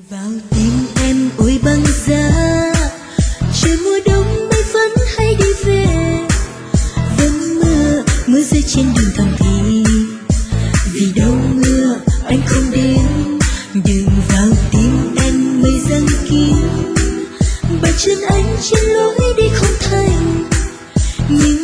vào tim em ôi băng giá, trời mùa đông bay vẫn hay đi về, vẫn mưa rơi trên đường thầm thì vì đâu mưa anh không đến. Đừng vào tim em mây giăng kín, bàn chân anh trên lối đi không thành, nhưng